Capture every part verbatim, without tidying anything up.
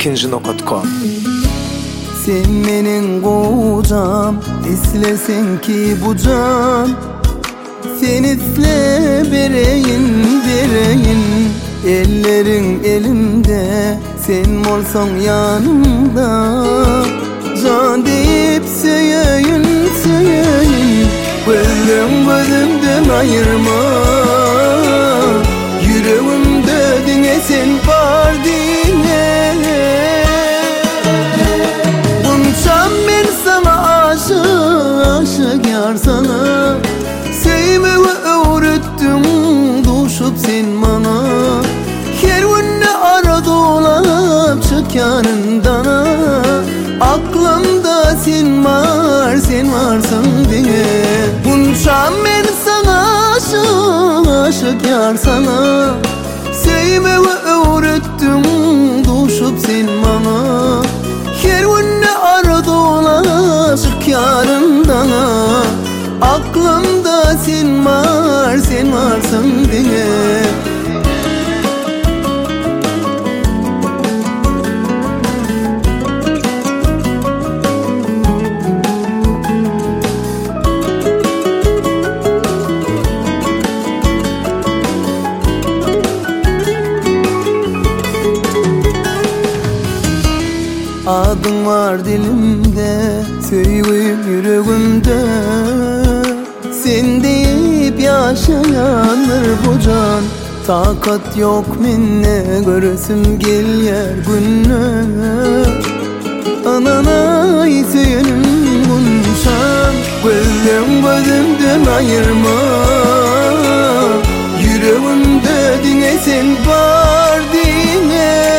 ikinci nokta com. Sen menin kocam, islesin ki bu can. Sen isle bereyin bereyin, ellerin elimde, sen olsan yanımda. Can deyip söyleyin söyleyin, gözüm gözümden ayırma. Yüreğimde dine sen var dine. Bunçam ben sana aşık, aşık yar sana. Sevmeyi öğrettim, düşüp sen bana. Her günde ara dolap çık yanından. Aklımda sen var, sen varsın diye. Bunçam ben sana aşık, aşık yar sana. Sevmeyi öğrettim, düşüp sen bana. Her günde ara dolap çık yanından. Aklımda sen var, sen varsın diye. Adın var dilimde, söyleyeyim yüreğimde. Sen deyip yaşayanlar bu can. Takat yok minne, görsüm gel yer günne. Ananay senin bunşan, gözüm gözümden ayırma. Yüreğimde dine sen var dine.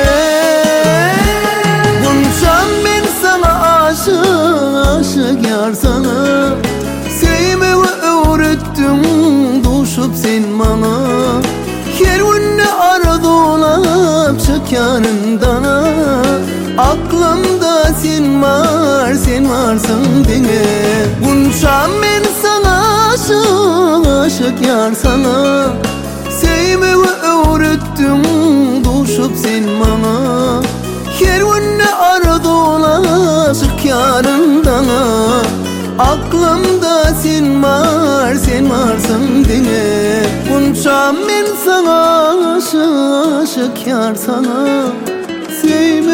Aşık yar sana, sevmeyi öğrettim, düşüp sen bana. Her günde ara dolap çık yanından. Aklımda sen var, sen varsın diye. Bunçam ben sana aşık, aşık yar sana. Sevmeyi öğrettim, düşüp sen bana. Her günde ara dolap çık yanından. Aklımda sen var, sen varsın diye. Bunçam ben sana aşık, aşık yar sana. Sevim